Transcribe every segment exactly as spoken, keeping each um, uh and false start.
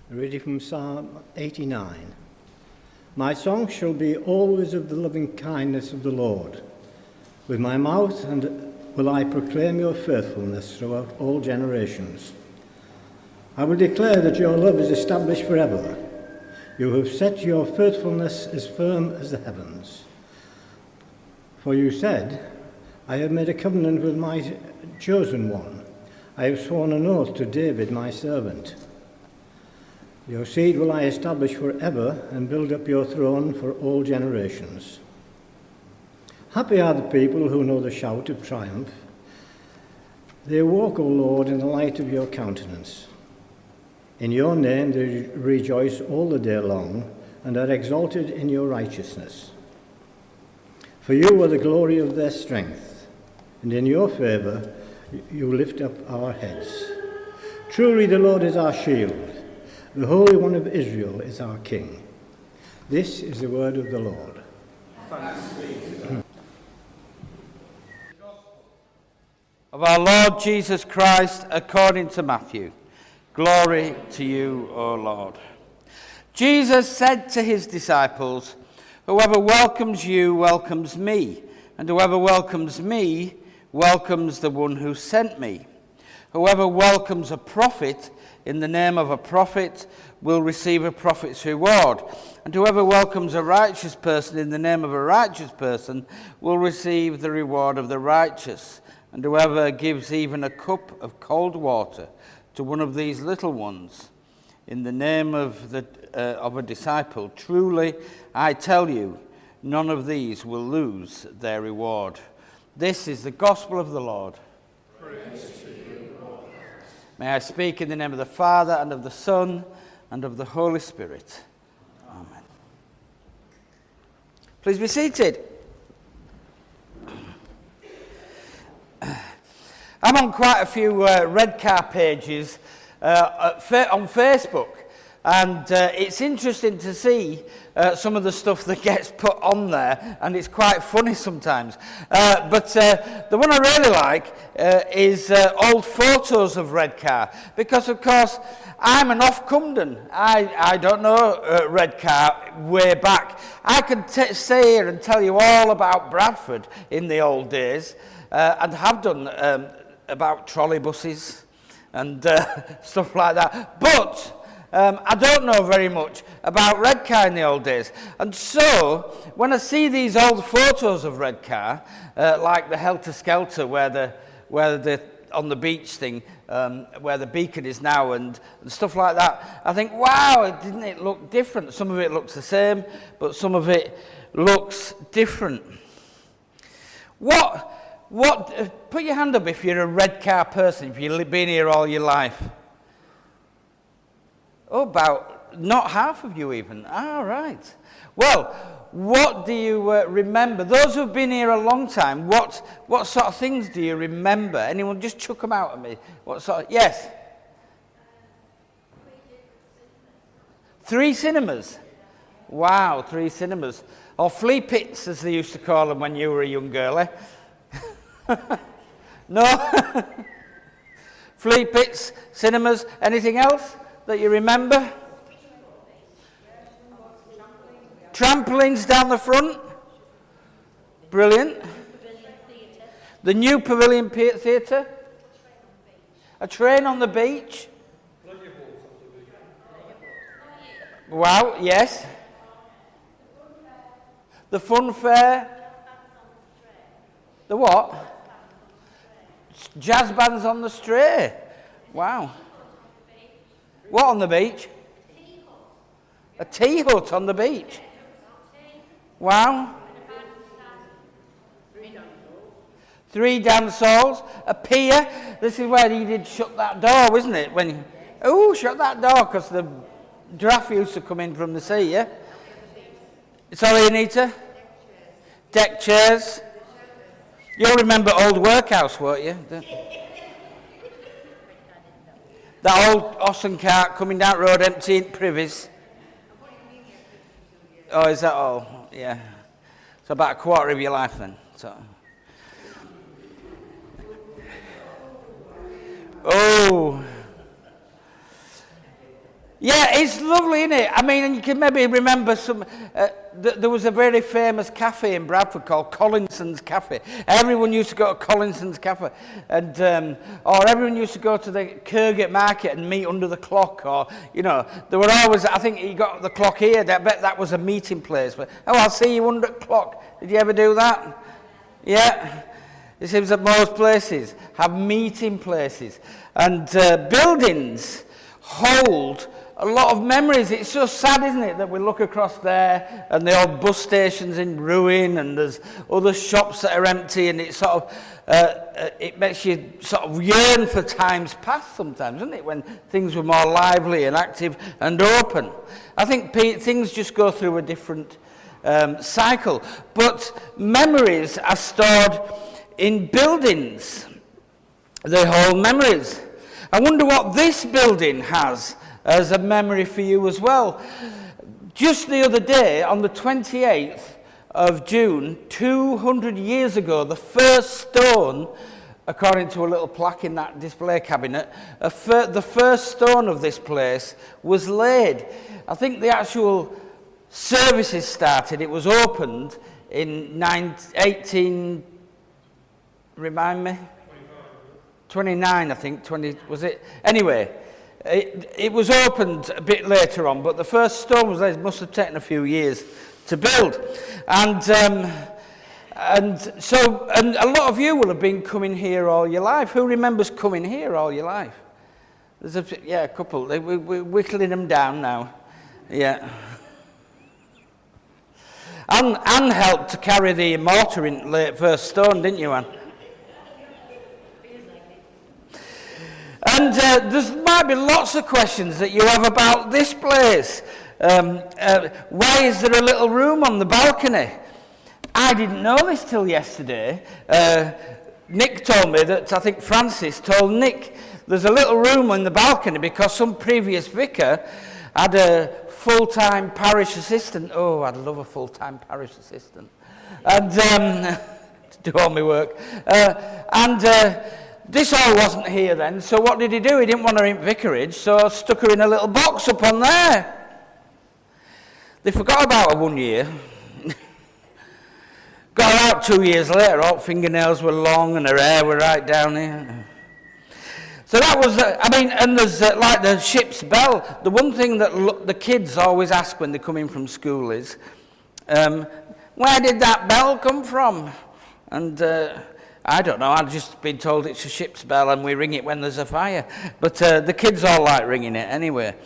Reading from Psalm eighty-nine. My song shall be always of the loving kindness of the Lord. With my mouth and will I proclaim your faithfulness throughout all generations. I will declare that your love is established forever. You have set your faithfulness as firm as the heavens. For you said, I have made a covenant with my chosen one. I have sworn an oath to David, my servant. Your seed will I establish forever and build up your throne for all generations. Happy are the people who know the shout of triumph. They walk, O Lord, in the light of your countenance. In your name they rejoice all the day long and are exalted in your righteousness. For you are the glory of their strength, and in your favour you lift up our heads. Truly the Lord is our shield. The Holy One of Israel is our King. This is the word of the Lord. Thanks be to God. Of our Lord Jesus Christ, according to Matthew. Glory to you, O Lord. Jesus said to his disciples, whoever welcomes you welcomes me, and whoever welcomes me welcomes the one who sent me. Whoever welcomes a prophet in the name of a prophet will receive a prophet's reward. And whoever welcomes a righteous person in the name of a righteous person will receive the reward of the righteous. And whoever gives even a cup of cold water to one of these little ones in the name of, the, uh, of a disciple, truly I tell you, none of these will lose their reward. This is the gospel of the Lord. Praise to you, Lord. May I speak in the name of the Father, and of the Son, and of the Holy Spirit. Amen. Please be seated. I'm on quite a few uh, Redcar pages uh, on Facebook, and uh, it's interesting to see uh, some of the stuff that gets put on there, and it's quite funny sometimes. Uh, but uh, the one I really like uh, is uh, old photos of Redcar, because of course I'm an off-Cumden. I, I don't know uh, Redcar way back. I could t- stay here and tell you all about Bradford in the old days, uh, and have done um, about trolley buses and uh, stuff like that. But Um, I don't know very much about Redcar in the old days. And so, when I see these old photos of Redcar, uh, like the Helter Skelter, where the, where the, on the beach thing, um, where the beacon is now, and, and stuff like that, I think, wow, didn't it look different? Some of it looks the same, but some of it looks different. What, what, uh, put your hand up if you're a Redcar person, if you've been here all your life. Oh, about not half of you even. Ah, right. Well, what do you uh, remember? Those who've been here a long time, what what sort of things do you remember? Anyone just chuck them out at me? What sort of, yes? Three cinemas. Wow, three cinemas. Or flea pits, as they used to call them when you were a young girl, eh? No? Flea pits, cinemas, anything else that you remember? Trampolines down the front. Brilliant. The new Pavilion Theatre. A train on the beach. Wow, yes. The fun fair. The what? Jazz bands on the Stray. Wow. What on the beach? A tea hut on the beach. Wow. Three dance halls. A pier. This is where you did shut that door, wasn't it? When, oh, shut that door, because the draft used to come in from the sea, yeah? Sorry, Anita? Deck chairs. You'll remember Old Workhouse, won't you? That old Austin cart coming down road empty in Privis. Oh, is that all? Yeah. So about a quarter of your life then. So. Oh. Yeah, it's lovely, isn't it? I mean, and you can maybe remember some... Uh, th- there was a very famous cafe in Bradford called Collinson's Cafe. Everyone used to go to Collinson's Cafe. And, um, or everyone used to go to the Kirgate Market and meet under the clock. Or, you know, there were always... I think you got the clock here. I bet that was a meeting place. But, oh, I'll see you under the clock. Did you ever do that? Yeah. It seems that most places have meeting places. And uh, buildings hold a lot of memories. It's so sad, isn't it, that we look across there and the old bus station's in ruin and there's other shops that are empty, and it sort of uh, it makes you sort of yearn for times past sometimes, doesn't it, when things were more lively and active and open. I think pe- things just go through a different um, cycle. But memories are stored in buildings. They hold memories. I wonder what this building has as a memory for you as well. Just the other day, on the twenty-eighth of June, two hundred years ago, the first stone, according to a little plaque in that display cabinet, a fir- the first stone of this place was laid. I think the actual services started, it was opened in eighteen, remind me? twenty-nine, I think, twenty, was it? Anyway, it, it was opened a bit later on, but the first stone was there. It must have taken a few years to build. And um, and so, and a lot of you will have been coming here all your life. Who remembers coming here all your life? There's a, yeah, a couple. They, we, we're whittling them down now. Yeah. Anne, Anne helped to carry the mortar in late first stone, didn't you, Anne? And uh, there might be lots of questions that you have about this place. Um, uh, why is there a little room on the balcony? I didn't know this till yesterday. Uh, Nick told me that, I think Francis told Nick, there's a little room on the balcony because some previous vicar had a full-time parish assistant. Oh, I'd love a full-time parish assistant. And um, to do all my work. Uh, and... Uh, This all wasn't here then, so what did he do? He didn't want her in vicarage, so stuck her in a little box up on there. They forgot about her one year. Got her out two years later, all fingernails were long and her hair were right down here. So that was, uh, I mean, and there's uh, like the ship's bell. The one thing that lo- the kids always ask when they come in from school is, um, where did that bell come from? And... Uh, I don't know, I've just been told it's a ship's bell and we ring it when there's a fire. But uh, the kids all like ringing it anyway.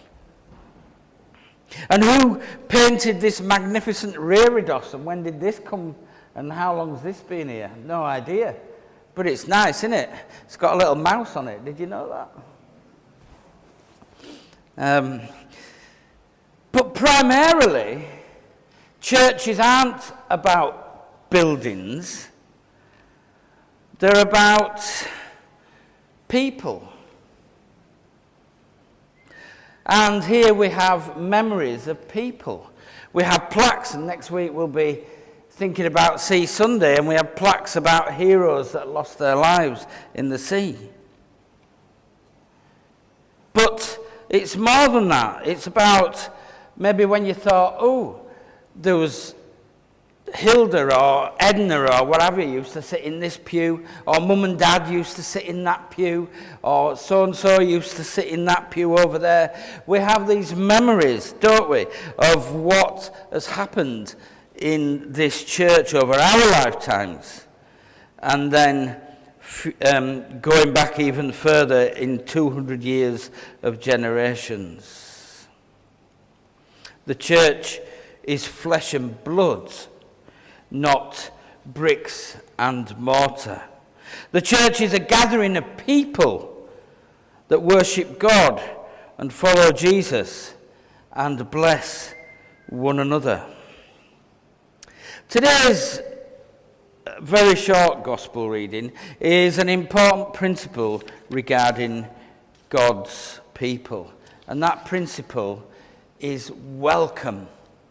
And who painted this magnificent reredos, and when did this come, and how long's this been here? No idea. But it's nice, isn't it? It's got a little mouse on it. Did you know that? Um, but primarily, churches aren't about buildings. They're about people. And here we have memories of people. We have plaques, and next week we'll be thinking about Sea Sunday, and we have plaques about heroes that lost their lives in the sea. But it's more than that. It's about maybe when you thought, oh, there was Hilda or Edna or whatever used to sit in this pew, or mum and dad used to sit in that pew, or so-and-so used to sit in that pew over there. We have these memories, don't we, of what has happened in this church over our lifetimes. And then um, going back even further in two hundred years of generations. The church is flesh and blood, not bricks and mortar. The church is a gathering of people that worship God and follow Jesus and bless one another. Today's very short gospel reading is an important principle regarding God's people, and that principle is welcome.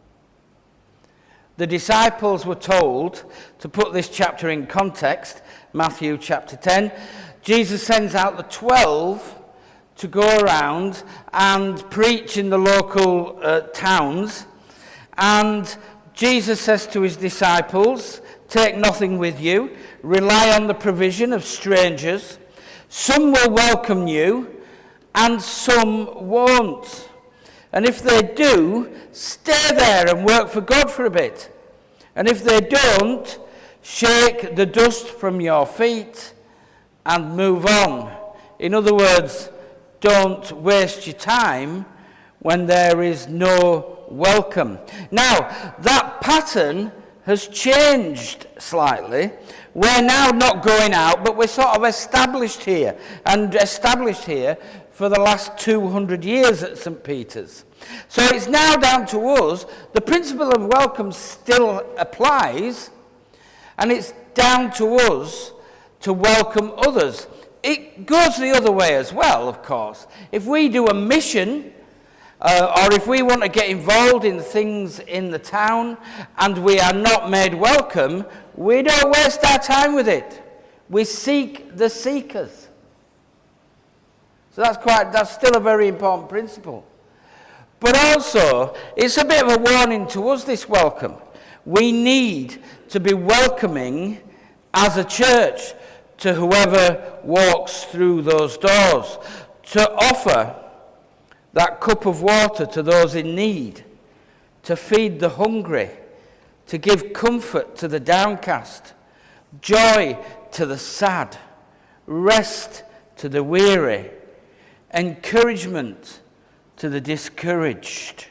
The disciples were told, to put this chapter in context, Matthew chapter ten, Jesus sends out the twelve to go around and preach in the local uh, towns. And Jesus says to his disciples, take nothing with you, rely on the provision of strangers. Some will welcome you and some won't. And if they do, stay there and work for God for a bit. And if they don't, shake the dust from your feet and move on. In other words, don't waste your time when there is no welcome. Now, that pattern has changed slightly. We're now not going out, but we're sort of established here, and established here for the last two hundred years at Saint Peter's. So it's now down to us. The principle of welcome still applies, and it's down to us to welcome others. It goes the other way as well, of course. If we do a mission, uh, or if we want to get involved in things in the town and we are not made welcome, we don't waste our time with it. We seek the seekers. So that's quite, that's still a very important principle. But also, it's a bit of a warning to us, this welcome. We need to be welcoming as a church to whoever walks through those doors, to offer that cup of water to those in need, to feed the hungry, to give comfort to the downcast, joy to the sad, rest to the weary, encouragement to the discouraged,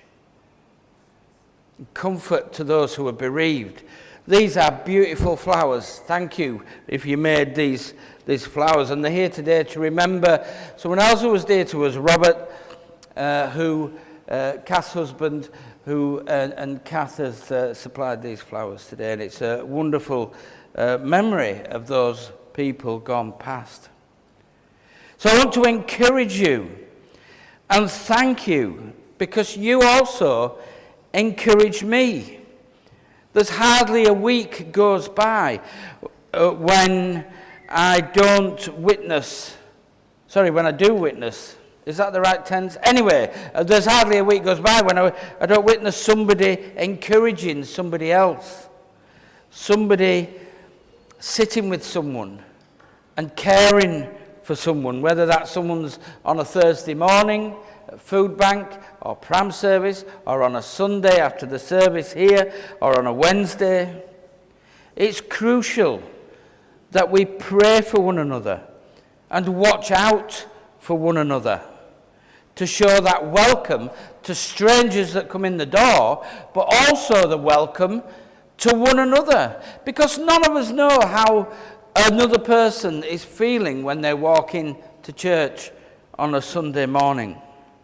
comfort to those who are bereaved. These are beautiful flowers. Thank you if you made these, these flowers. And they're here today to remember someone else who was dear to us, Robert, uh, who, uh, Kath's husband, who, uh, and Kath has uh, supplied these flowers today. And it's a wonderful uh, memory of those people gone past. So I want to encourage you and thank you, because you also encourage me. There's hardly a week goes by uh, when I don't witness, sorry, when I do witness, is that the right tense? Anyway, uh, there's hardly a week goes by when I, I don't witness somebody encouraging somebody else, somebody sitting with someone and caring for someone, whether that someone's on a Thursday morning at food bank or pram service, or on a Sunday after the service here, or on a Wednesday. It's crucial that we pray for one another and watch out for one another to show that welcome to strangers that come in the door, but also the welcome to one another, because none of us know how another person is feeling when they walk into church on a Sunday morning.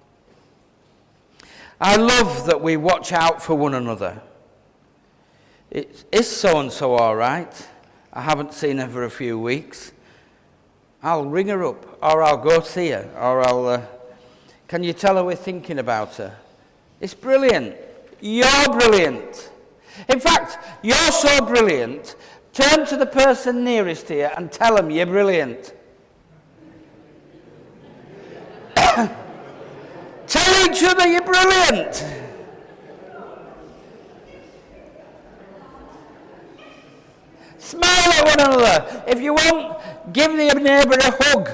I love that we watch out for one another. It, is so-and-so all right? I haven't seen her for a few weeks. I'll ring her up, or I'll go see her, or I'll... Uh, can you tell her we're thinking about her? It's brilliant. You're brilliant. In fact, you're so brilliant, turn to the person nearest here and tell them you're brilliant. Tell each other you're brilliant. Smile at one another. If you want, give your neighbour a hug.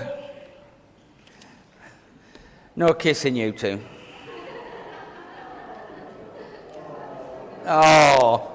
No kissing, you two. Oh.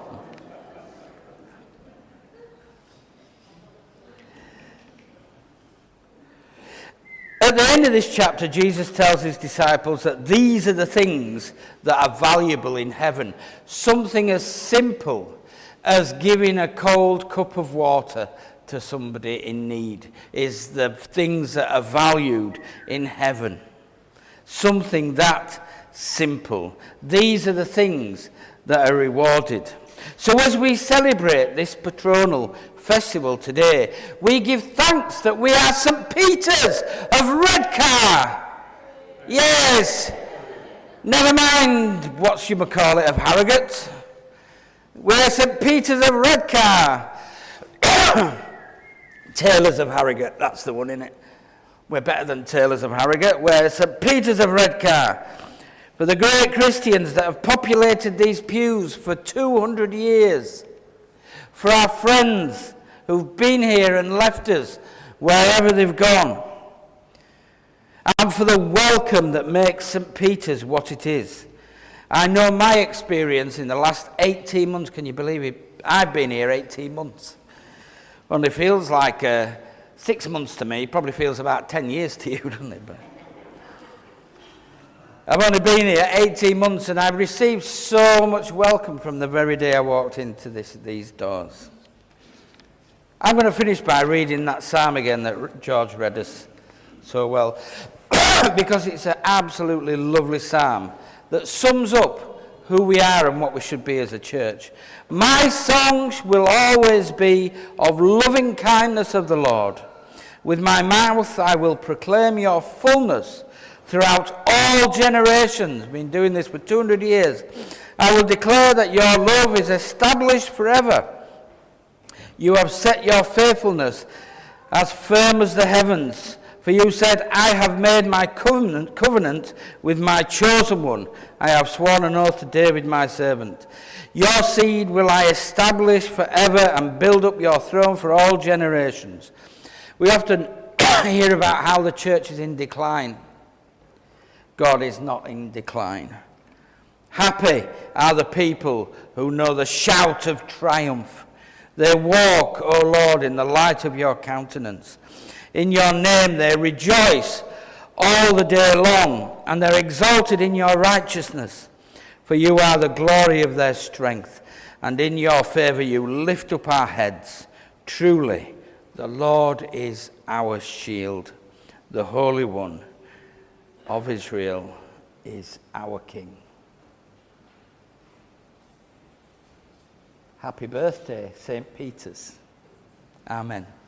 At the end of this chapter, Jesus tells his disciples that these are the things that are valuable in heaven. Something as simple as giving a cold cup of water to somebody in need is the things that are valued in heaven. Something that simple. These are the things that are rewarded. So as we celebrate this patronal festival today, we give thanks that we are Saint Peter's of Redcar. Yes. Never mind what you might call it of Harrogate. We're Saint Peter's of Redcar. Taylors of Harrogate, that's the one, innit? We're better than Taylors of Harrogate. We're St Peter's of Redcar. For the great Christians that have populated these pews for two hundred years. For our friends who've been here and left us wherever they've gone. And for the welcome that makes St Peter's what it is. I know my experience in the last eighteen months, can you believe it? I've been here eighteen months. Only feels like uh, six months to me, probably feels about ten years to you, doesn't it? But I've only been here eighteen months and I've received so much welcome from the very day I walked into this, these doors. I'm going to finish by reading that psalm again that George read us so well, because it's an absolutely lovely psalm that sums up who we are and what we should be as a church. My songs will always be of loving kindness of the Lord. With my mouth I will proclaim your fullness throughout all generations. I've been doing this for two hundred years. I will declare that your love is established forever. You have set your faithfulness as firm as the heavens. For you said, I have made my covenant, covenant with my chosen one. I have sworn an oath to David my servant. Your seed will I establish forever and build up your throne for all generations. We often hear about how the church is in decline. God is not in decline. Happy are the people who know the shout of triumph. They walk, O Lord, in the light of your countenance. In your name they rejoice all the day long, and they're exalted in your righteousness. For you are the glory of their strength, and in your favor you lift up our heads. Truly, the Lord is our shield. The Holy One of Israel is our King. Happy birthday, Saint Peter's. Amen.